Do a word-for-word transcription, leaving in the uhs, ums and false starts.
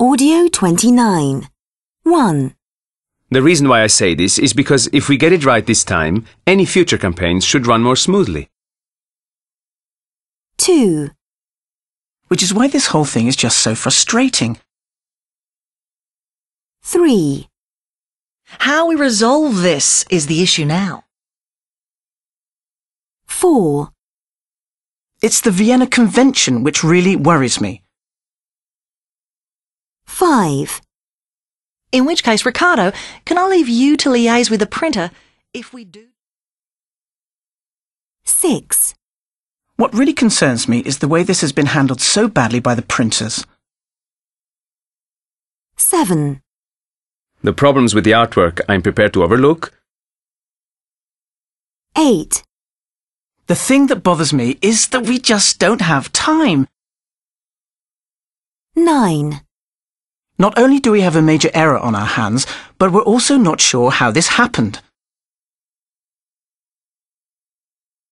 Audio twenty-nine. one. The reason why I say this is because if we get it right this time, any future campaigns should run more smoothly. two. Which is why this whole thing is just so frustrating. three. How we resolve this is the issue now. four. It's the Vienna Convention which really worries me. five. In which case, Ricardo, can I leave you to liaise with the printer if we do? six. What really concerns me is the way this has been handled so badly by the printers. seven. The problems with the artwork I'm prepared to overlook. eight. The thing that bothers me is that we just don't have time. nine. Not only do we have a major error on our hands, but we're also not sure how this happened.